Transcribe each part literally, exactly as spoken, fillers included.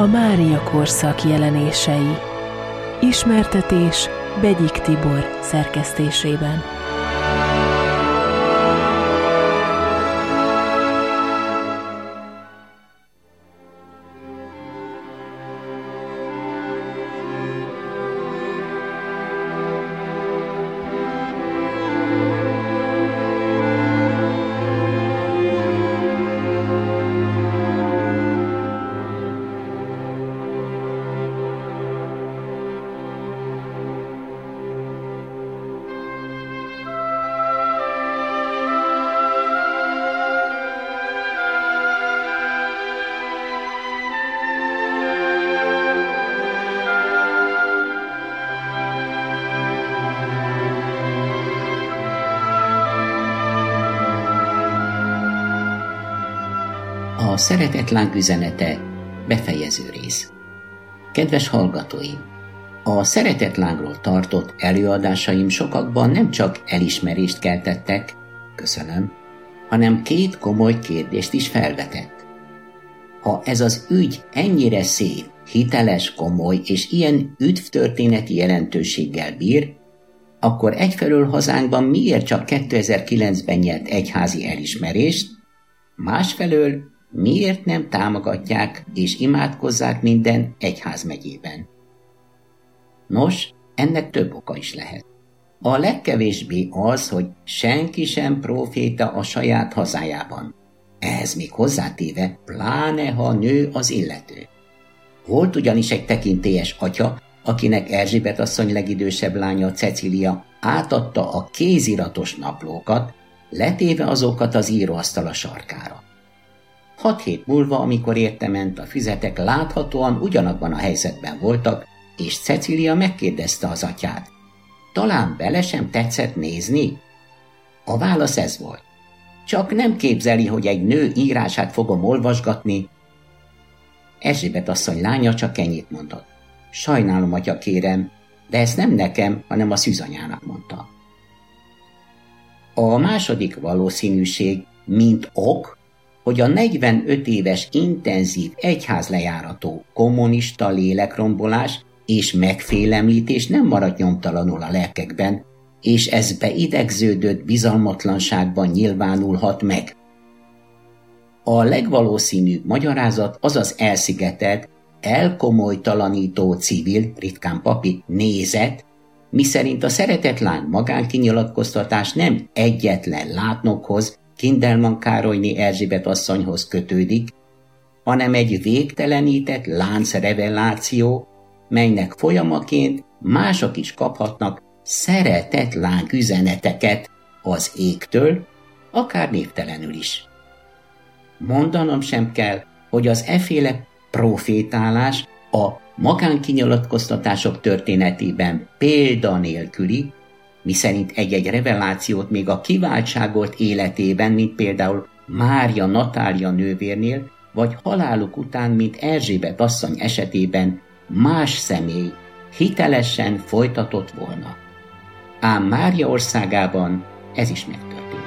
A Mária korszak jelenései. Ismertetés Begyik Tibor szerkesztésében. A Szeretetláng üzenete befejező rész. Kedves hallgatóim! A Szeretetlángról tartott előadásaim sokakban nem csak elismerést keltettek, köszönöm, hanem két komoly kérdést is felvetett. Ha ez az ügy ennyire szép, hiteles, komoly és ilyen üdvtörténeti jelentőséggel bír, akkor egyfelől hazánkban miért csak kétezer-kilencben nyert egyházi elismerést, másfelől miért nem támogatják és imádkozzák minden egyházmegyében? Nos, ennek több oka is lehet. A legkevésbé az, hogy senki sem próféta a saját hazájában. Ehhez még hozzátéve, pláne ha nő az illető. Volt ugyanis egy tekintélyes atya, akinek Erzsébet asszony legidősebb lánya, Cecília átadta a kéziratos naplókat, letéve azokat az íróasztal a sarkára. Hat hét múlva, amikor értement, a füzetek láthatóan ugyanabban a helyzetben voltak, és Cecília megkérdezte az atyát: talán bele sem tetszett nézni? A válasz ez volt: csak nem képzeli, hogy egy nő írását fogom olvasgatni. Erzsébet asszony lánya csak ennyit mondott: sajnálom, atya, kérem, de ezt nem nekem, hanem a szűzanyának mondta. A második valószínűség, mint ok, hogy a negyvenöt éves intenzív egyházlejárató kommunista lélekrombolás és megfélemlítés nem maradt nyomtalanul a lelkekben, és ez beidegződött bizalmatlanságban nyilvánulhat meg. A legvalószínűbb magyarázat az az elszigetelt, elkomolytalanító civil, ritkán papi nézet, miszerint a Szeretetláng magánkinyilatkoztatás nem egyetlen látnokhoz, Kindelman Károlyné Erzsébet asszonyhoz kötődik, hanem egy végtelenített láncreveláció, melynek folyamaként mások is kaphatnak szeretetláng üzeneteket az égtől, akár névtelenül is. Mondanom sem kell, hogy az efféle profétálás a magánkinyilatkoztatások történetében példanélküli, miszerint egy-egy revelációt még a kiváltságolt életében, mint például Mária Natália nővérnél, vagy haláluk után, mint Erzsébet asszony esetében más személy hitelesen folytatott volna. Ám Mária országában ez is megtörténhetett.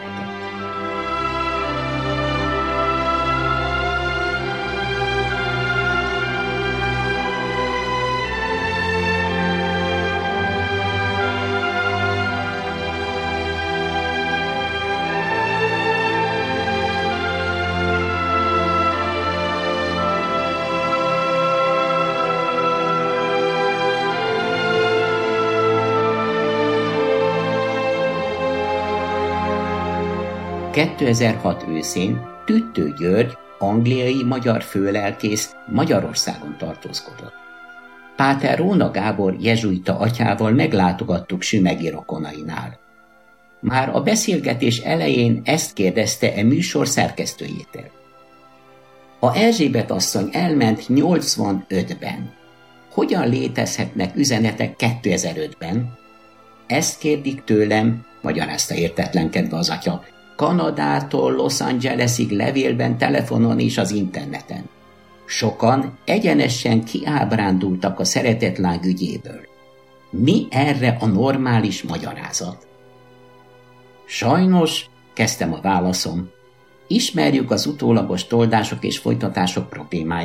kétezer-hat őszén Tüttő György, angliai magyar főlelkész Magyarországon tartózkodott. Páter Róna Gábor jezsuita atyával meglátogattuk sümegi rokonainál. Már a beszélgetés elején ezt kérdezte e műsor szerkesztőjétől: ha Erzsébet asszony elment nyolcvanötben, hogyan létezhetnek üzenetek kétezer-ötben? Ezt kérdik tőlem, magyarázta értetlenkedve az atya, Kanadától Los Angelesig levélben, telefonon és az interneten. Sokan egyenesen kiábrándultak a Szeretetláng ügyéből. Mi erre a normális magyarázat? Sajnos, kezdtem a válaszom, ismerjük az utólagos toldások és folytatások problémáját,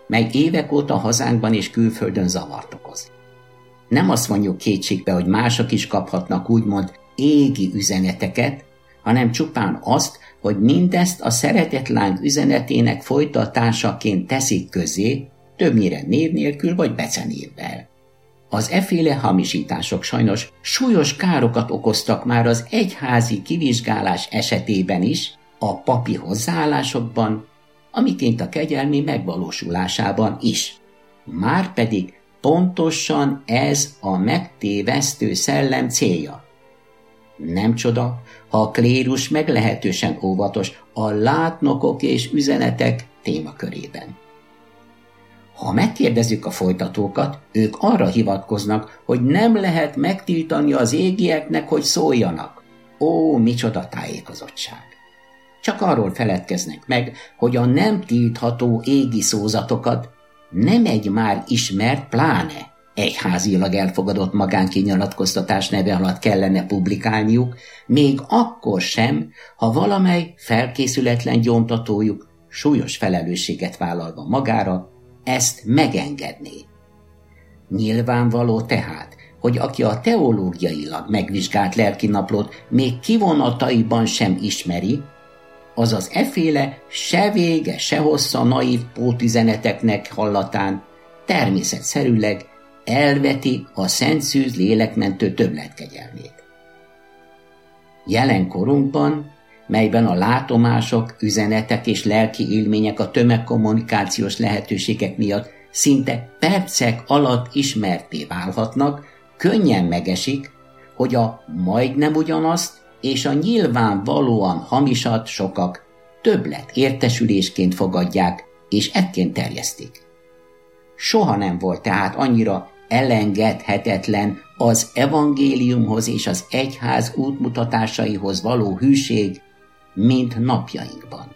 mely évek óta hazánkban és külföldön zavart okoz. Nem azt mondjuk kétségbe, hogy mások is kaphatnak úgymond égi üzeneteket, hanem csupán azt, hogy mindezt a szeretetláng üzenetének folytatásaként teszik közé, többnyire név nélkül vagy becenévvel. Az efféle hamisítások sajnos súlyos károkat okoztak már az egyházi kivizsgálás esetében is, a papi hozzáállásokban, amiként a kegyelmi megvalósulásában is. Márpedig pontosan ez a megtévesztő szellem célja. Nem csoda, ha a klérus meglehetősen óvatos a látnokok és üzenetek témakörében. Ha megkérdezzük a folytatókat, ők arra hivatkoznak, hogy nem lehet megtiltani az égieknek, hogy szóljanak. Ó, micsoda tájékozottság! Csak arról feledkeznek meg, hogy a nem tiltható égi szózatokat nem egy már ismert, pláne egyházilag elfogadott magánkinyilatkoztatás neve alatt kellene publikálniuk, még akkor sem, ha valamely felkészületlen gyóntatójuk súlyos felelősséget vállalva magára ezt megengedné. Nyilvánvaló tehát, hogy aki a teológiailag megvizsgált lelkinaplót még kivonataiban sem ismeri, az az efféle se vége, se hossza naív pótüzeneteknek hallatán természetszerűleg elveti a Szent Szűz lélekmentő többletkegyelmét. Jelen korunkban, melyben a látomások, üzenetek és lelki élmények a tömegkommunikációs lehetőségek miatt szinte percek alatt ismertté válhatnak, könnyen megesik, hogy a majdnem ugyanazt és a nyilvánvalóan hamisat sokak többlet értesülésként fogadják és ekként terjesztik. Soha nem volt tehát annyira elengedhetetlen az evangéliumhoz és az egyház útmutatásaihoz való hűség, mint napjainkban.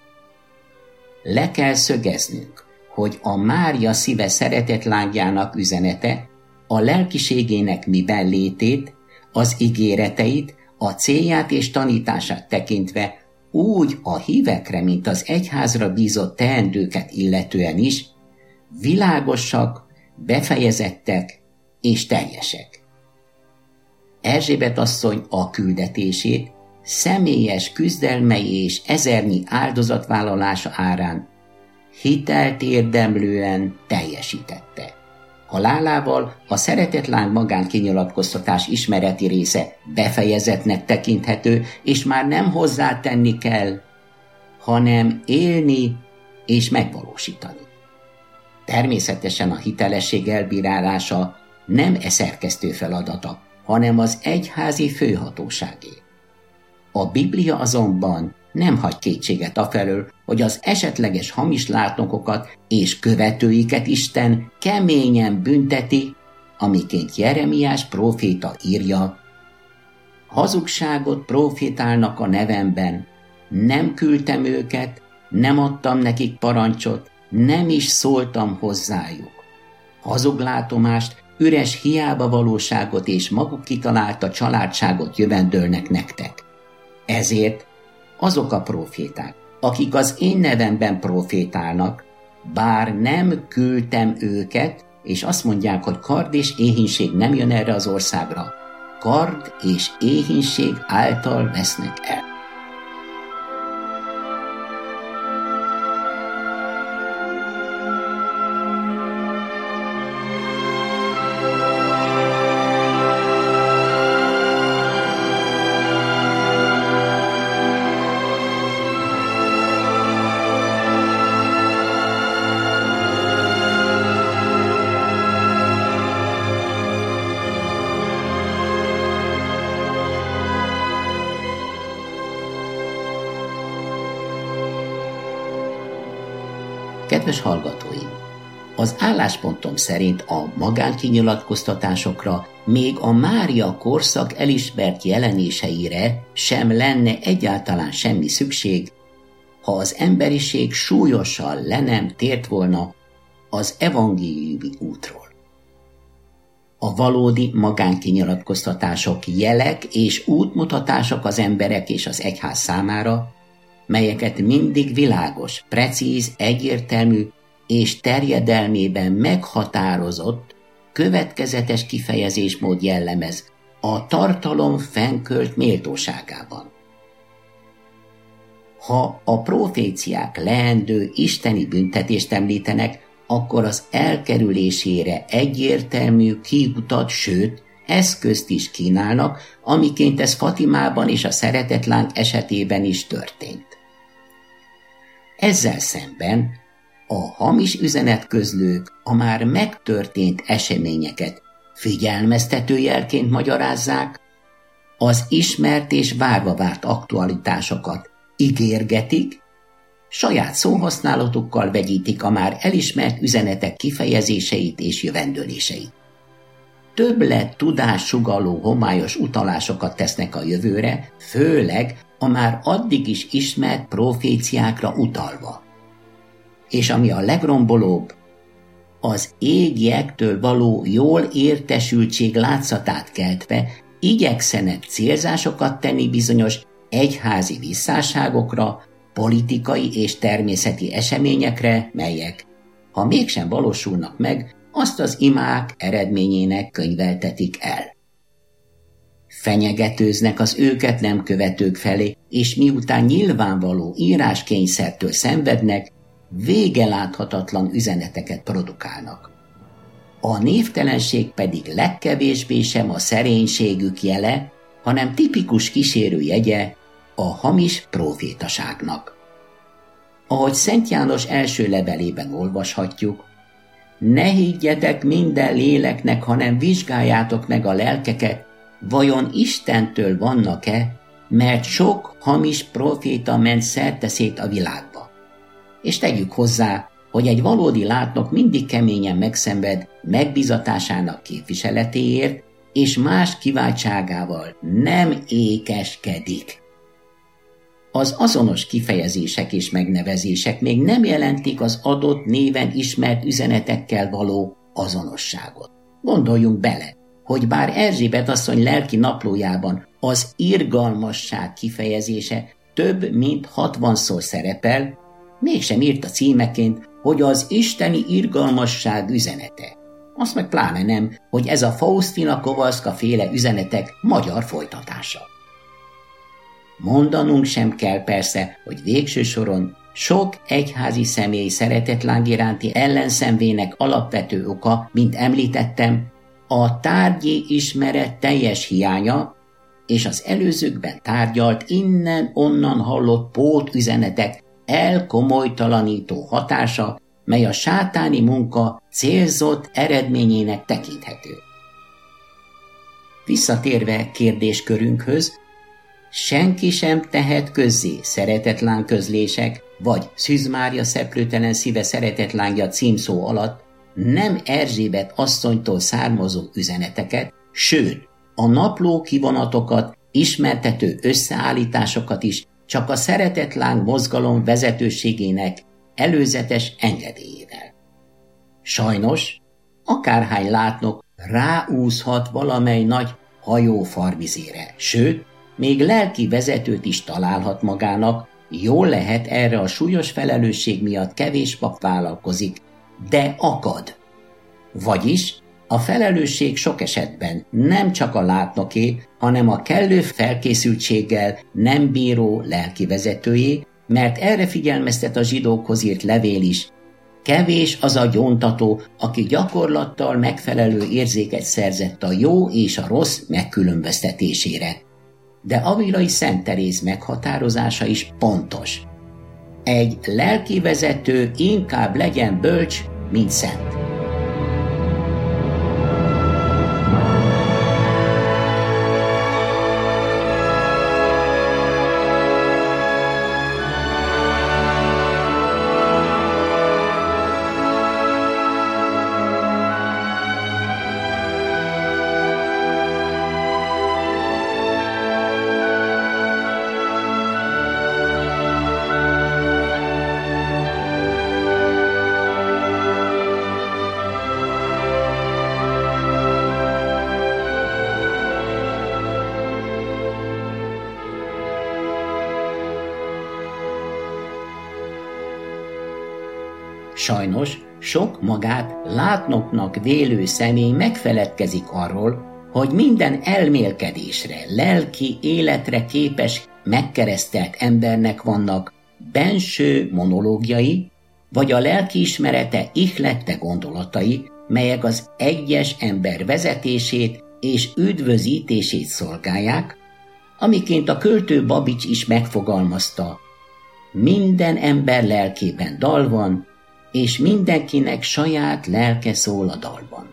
Le kell szögeznünk, hogy a Mária szíve szeretetlángjának üzenete a lelkiségének miben létét, az ígéreteit, a célját és tanítását tekintve úgy a hívekre, mint az egyházra bízott teendőket illetően is világosak, befejezettek és teljesek. Erzsébet asszony a küldetését személyes küzdelmei és ezernyi áldozatvállalása árán hitelt érdemlően teljesítette. Halálával a szeretetláng magánkinyilatkoztatás ismereti része befejezetnek tekinthető, és már nem hozzátenni kell, hanem élni és megvalósítani. Természetesen a hitelesség elbírálása nem e szerkesztő feladata, hanem az egyházi főhatóságé. A Biblia azonban nem hagy kétséget afelől, hogy az esetleges hamis látnokokat és követőiket Isten keményen bünteti, amiként Jeremiás próféta írja: hazugságot prófétálnak a nevemben, nem küldtem őket, nem adtam nekik parancsot, nem is szóltam hozzájuk. Hazuglátomást, üres hiába valóságot és maguk kitalálta családságot jövendölnek nektek. Ezért azok a próféták, akik az én nevemben prófétálnak, bár nem küldtem őket, és azt mondják, hogy kard és éhínség nem jön erre az országra, kard és éhínség által vesznek el. Kedves hallgatóim! Az álláspontom szerint a magánkinyilatkoztatásokra, még a Mária korszak elismert jelenéseire sem lenne egyáltalán semmi szükség, ha az emberiség súlyosan le nem tért volna az evangéliumi útról. A valódi magánkinyilatkoztatások jelek és útmutatások az emberek és az egyház számára, melyeket mindig világos, precíz, egyértelmű és terjedelmében meghatározott, következetes kifejezésmód jellemez a tartalom fennkölt méltóságában. Ha a proféciák leendő isteni büntetést említenek, akkor az elkerülésére egyértelmű kiutat, sőt, eszközt is kínálnak, amiként ez Fatimában és a szeretetláng esetében is történt. Ezzel szemben a hamis üzenetközlők a már megtörtént eseményeket figyelmeztető jelként magyarázzák, az ismert és várva várt aktualitásokat ígérgetik, saját szóhasználatukkal vegyítik a már elismert üzenetek kifejezéseit és jövendőléseit. Többlet tudássugalló homályos utalásokat tesznek a jövőre, főleg a már addig is ismert proféciákra utalva. És ami a legrombolóbb, az égiektől való jól értesültség látszatát keltve igyekszenek célzásokat tenni bizonyos egyházi visszásságokra, politikai és természeti eseményekre, melyek, ha mégsem valósulnak meg, azt az imák eredményének könyveltetik el. Fenyegetőznek az őket nem követők felé, és miután nyilvánvaló íráskényszertől szenvednek, végeláthatatlan üzeneteket produkálnak. A névtelenség pedig legkevésbé sem a szerénységük jele, hanem tipikus kísérőjegye a hamis profétaságnak. Ahogy Szent János első levelében olvashatjuk, ne higgyetek minden léleknek, hanem vizsgáljátok meg a lelkeket, vajon Istentől vannak-e, mert sok hamis proféta ment szerteszét a világba. És tegyük hozzá, hogy egy valódi látnok mindig keményen megszenved megbízatásának képviseletéért, és más kiváltságával nem ékeskedik. Az azonos kifejezések és megnevezések még nem jelentik az adott néven ismert üzenetekkel való azonosságot. Gondoljunk bele, hogy bár Erzsébet asszony lelki naplójában az irgalmasság kifejezése több mint hatvanszor szerepel, mégsem írt a címeként, hogy az isteni irgalmasság üzenete. Azt meg pláne nem, hogy ez a Faustina Kowalska féle üzenetek magyar folytatása. Mondanunk sem kell persze, hogy végső soron sok egyházi személy szeretetláng iránti ellenszenvének alapvető oka, mint említettem, a tárgyi ismeret teljes hiánya, és az előzőkben tárgyalt innen-onnan hallott pótüzenetek elkomolytalanító hatása, mely a sátáni munka célzott eredményének tekinthető. Visszatérve kérdéskörünkhöz, senki sem tehet közzé szeretetláng közlések, vagy Szűz Mária szeplőtelen szíve szeretetlángja címszó alatt nem Erzsébet asszonytól származó üzeneteket, sőt, a napló kivonatokat, ismertető összeállításokat is csak a szeretetláng mozgalom vezetőségének előzetes engedélyével. Sajnos, akárhány látnok ráúszhat valamely nagy hajó farvizére, sőt, még lelki vezetőt is találhat magának, jól lehet erre a súlyos felelősség miatt kevés pap vállalkozik, de akad. Vagyis a felelősség sok esetben nem csak a látnoké, hanem a kellő felkészültséggel nem bíró lelki vezetőjé, mert erre figyelmeztet a zsidókhoz írt levél is. Kevés az a gyóntató, aki gyakorlattal megfelelő érzéket szerzett a jó és a rossz megkülönböztetésére. De Avilai Szent Teréz meghatározása is pontos. Egy lelki vezető inkább legyen bölcs, mint szent. Sajnos sok magát látnoknak vélő személy megfeledkezik arról, hogy minden elmélkedésre, lelki életre képes, megkeresztelt embernek vannak benső monológiai, vagy a lelkiismerete ihlette gondolatai, melyek az egyes ember vezetését és üdvözítését szolgálják, amiként a költő Babics is megfogalmazta: minden ember lelkében dal van, és mindenkinek saját lelke szól a dalban.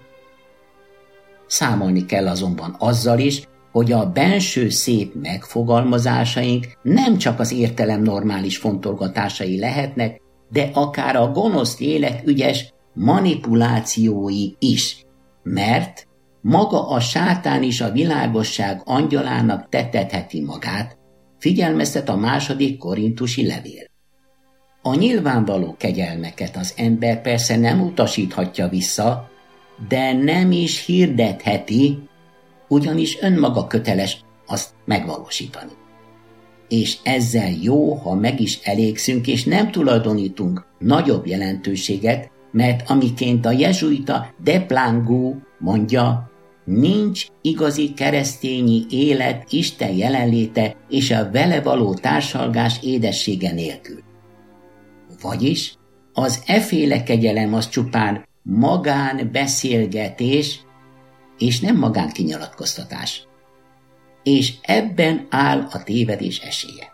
Számolni kell azonban azzal is, hogy a benső szép megfogalmazásaink nem csak az értelem normális fontolgatásai lehetnek, de akár a gonosz lélek ügyes manipulációi is, mert maga a sátán is a világosság angyalának tetetheti magát, figyelmeztet a második korintusi levél. A nyilvánvaló kegyelmeket az ember persze nem utasíthatja vissza, de nem is hirdetheti, ugyanis önmaga köteles azt megvalósítani. És ezzel jó, ha meg is elégszünk, és nem tulajdonítunk nagyobb jelentőséget, mert amiként a jezsuita de Plangu mondja, nincs igazi keresztényi élet Isten jelenléte és a vele való társalgás édessége nélkül. Vagyis az efféle kegyelem az csupán magánbeszélgetés, és nem magánkinyilatkoztatás. És ebben áll a tévedés esélye.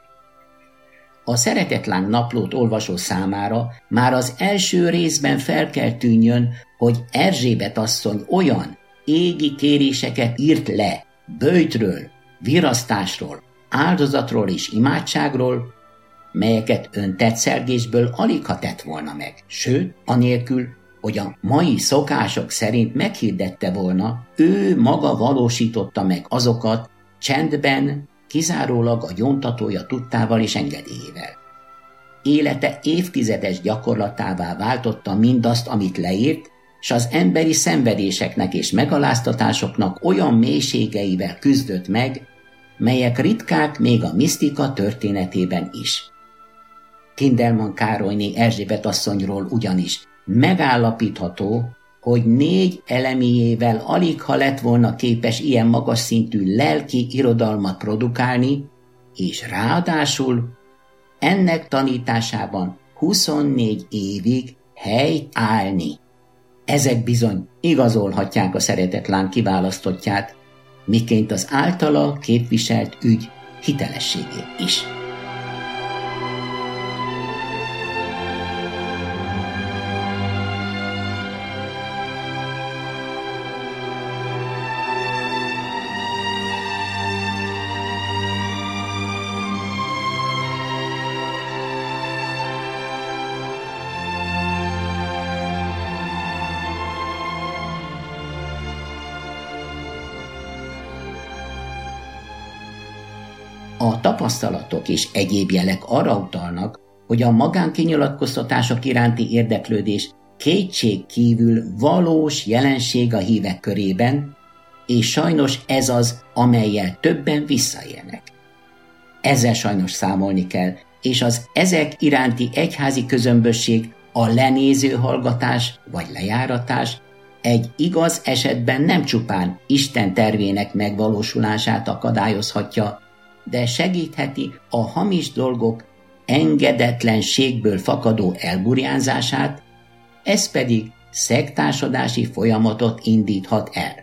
A Szeretetláng naplót olvasó számára már az első részben fel kell tűnjön, hogy Erzsébet asszony olyan égi kéréseket írt le böjtről, virasztásról, áldozatról és imádságról, melyeket öntetszelgésből aligha tett volna meg, sőt, anélkül, hogy a mai szokások szerint meghirdette volna, ő maga valósította meg azokat csendben, kizárólag a gyóntatója tudtával és engedélyével. Élete évtizedes gyakorlatává váltotta mindazt, amit leírt, s az emberi szenvedéseknek és megaláztatásoknak olyan mélységeivel küzdött meg, melyek ritkák még a misztika történetében is. Kindelman Károlyné Erzsébet asszonyról ugyanis megállapítható, hogy négy elemiével aligha lett volna képes ilyen magas szintű lelki irodalmat produkálni, és ráadásul ennek tanításában huszonnégy évig helyt állni. Ezek bizony igazolhatják a Szeretetláng kiválasztottját, miként az általa képviselt ügy hitelességét is. A tapasztalatok és egyéb jelek arra utalnak, hogy a magánkinyilatkoztatások iránti érdeklődés kétség kívül valós jelenség a hívek körében, és sajnos ez az, amellyel többen visszaélnek. Ezzel sajnos számolni kell, és az ezek iránti egyházi közömbösség, a lenéző hallgatás vagy lejáratás egy igaz esetben nem csupán Isten tervének megvalósulását akadályozhatja, de segítheti a hamis dolgok engedetlenségből fakadó elburjánzását, ez pedig szektársadási folyamatot indíthat el.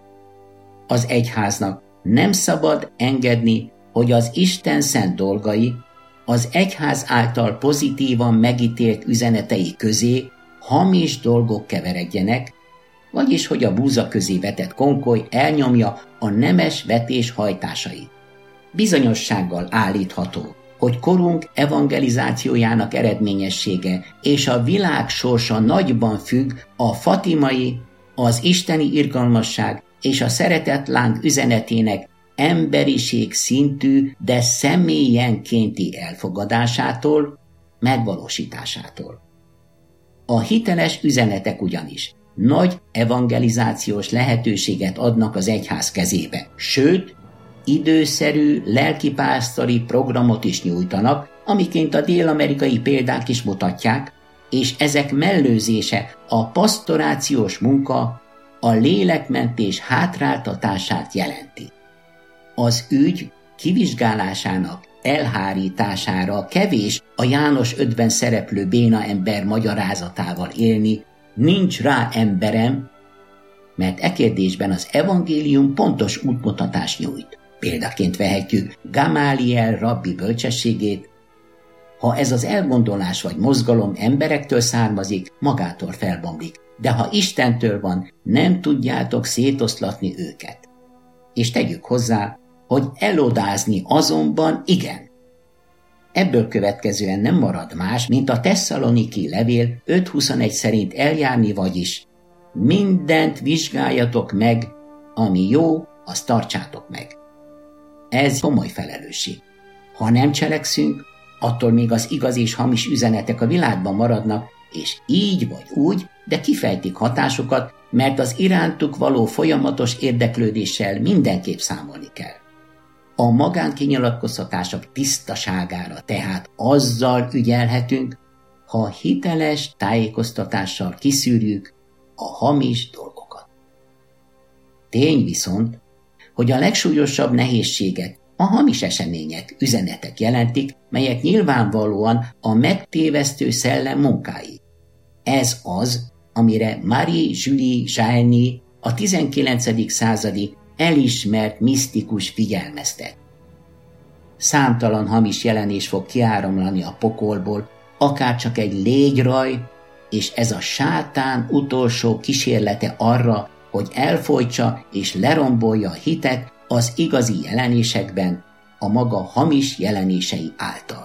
Az egyháznak nem szabad engedni, hogy az Isten szent dolgai, az egyház által pozitívan megítélt üzenetei közé hamis dolgok keveredjenek, vagyis hogy a búza közé vetett konkoly elnyomja a nemes vetés hajtásait. Bizonyossággal állítható, hogy korunk evangelizációjának eredményessége és a világ sorsa nagyban függ a fatimai, az isteni irgalmasság és a Szeretetláng üzenetének emberiség szintű, de személyenkénti elfogadásától, megvalósításától. A hiteles üzenetek ugyanis nagy evangelizációs lehetőséget adnak az egyház kezébe, sőt, időszerű lelkipásztori programot is nyújtanak, amiként a dél-amerikai példák is mutatják, és ezek mellőzése a pasztorációs munka a lélekmentés hátráltatását jelenti. Az ügy kivizsgálásának elhárítására kevés a János ötben szereplő béna ember magyarázatával élni, nincs rá emberem, mert e kérdésben az evangélium pontos útmutatást nyújt. Példaként vehetjük Gamáliel rabbi bölcsességét: ha ez az elgondolás vagy mozgalom emberektől származik, magától felbomlik, de ha Istentől van, nem tudjátok szétoszlatni őket. És tegyük hozzá, hogy elodázni azonban igen. Ebből következően nem marad más, mint a Tesszaloniki levél öt huszonegy szerint eljárni, vagyis mindent vizsgáljatok meg, ami jó, azt tartsátok meg. Ez komoly felelősség. Ha nem cselekszünk, attól még az igaz és hamis üzenetek a világban maradnak, és így vagy úgy, de kifejtik hatásukat, mert az irántuk való folyamatos érdeklődéssel mindenképp számolni kell. A magánkinyilatkoztatások tisztaságára tehát azzal ügyelhetünk, ha hiteles tájékoztatással kiszűrjük a hamis dolgokat. Tény viszont, hogy a legsúlyosabb nehézséget a hamis események, üzenetek jelentik, melyek nyilvánvalóan a megtévesztő szellem munkái. Ez az, amire Marie-Julie Jahenny, a tizenkilencedik századi elismert misztikus figyelmeztet. Számtalan hamis jelenés fog kiáramlani a pokolból, akárcsak egy légyraj, és ez a sátán utolsó kísérlete arra, hogy elfojtsa és lerombolja a hitet az igazi jelenésekben a maga hamis jelenései által.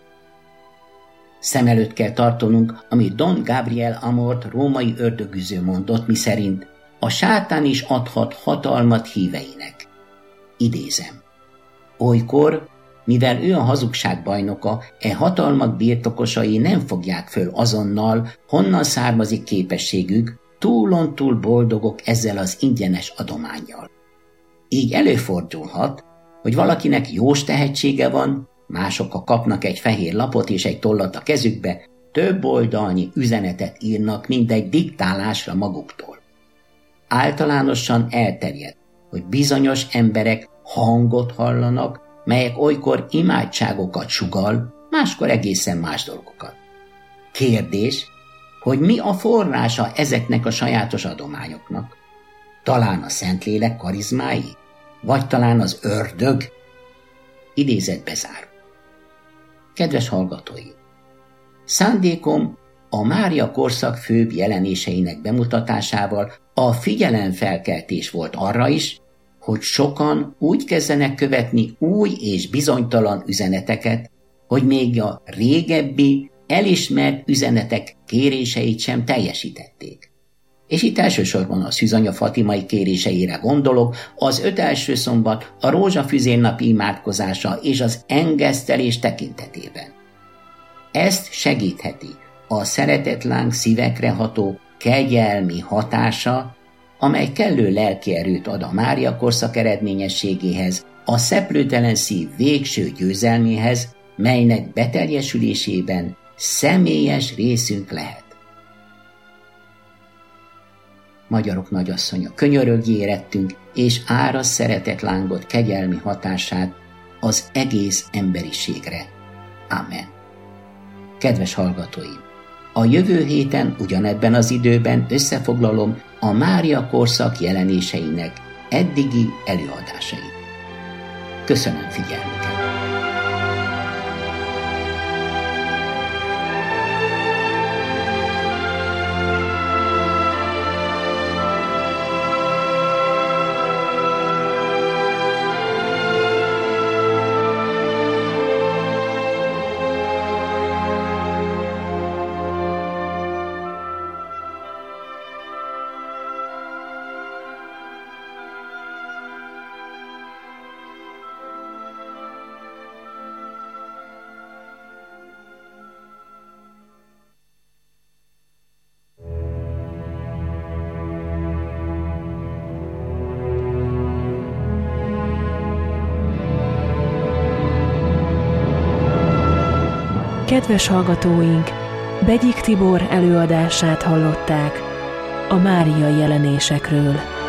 Szem előtt kell tartanunk, amit Don Gabriel Amort római ördögüző mondott, miszerint a sátán is adhat hatalmat híveinek. Idézem: olykor, mivel ő a hazugság bajnoka, e hatalmak birtokosai nem fogják föl azonnal, honnan származik képességük, túlontúl boldogok ezzel az ingyenes adománnyal. Így előfordulhat, hogy valakinek jós tehetsége van, mások, ha kapnak egy fehér lapot és egy tollat a kezükbe, több oldalnyi üzenetet írnak, mint egy diktálásra maguktól. Általánosan elterjed, hogy bizonyos emberek hangot hallanak, melyek olykor imádságokat sugall, máskor egészen más dolgokat. Kérdés, hogy mi a forrása ezeknek a sajátos adományoknak? Talán a Szentlélek karizmái? Vagy talán az ördög? Idézet bezáró. Kedves hallgatói! Szándékom a Mária korszak főbb jelenéseinek bemutatásával a figyelemfelkeltés volt arra is, hogy sokan úgy kezdenek követni új és bizonytalan üzeneteket, hogy még a régebbi, elismert üzenetek kéréseit sem teljesítették. És itt elsősorban a Szűzanya Fatimai kéréseire gondolok, az öt első szombat, a rózsafüzér napi imádkozása és az engesztelés tekintetében. Ezt segítheti a szeretetláng szívekre ható kegyelmi hatása, amely kellő lelki erőt ad a Mária korszak eredményességéhez, a szeplőtelen szív végső győzelméhez, melynek beteljesülésében személyes részünk lehet. Magyarok nagyasszonya, könyörögjé érettünk, és árasz szeretetlángot kegyelmi hatását az egész emberiségre. Amen. Kedves hallgatóim! A jövő héten ugyanebben az időben összefoglalom a Mária korszak jelenéseinek eddigi előadásait. Köszönöm figyelmüket! Kedves hallgatóink! Begyik Tibor előadását hallották a Mária jelenésekről.